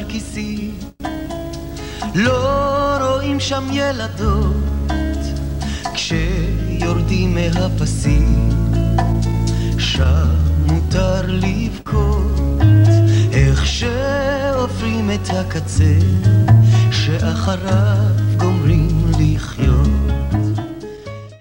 נרקיסי, לא רואים שם ילדות כשיורדים מהפסים, שם מותר לבכות איך שעוברים את הקצה שאחריו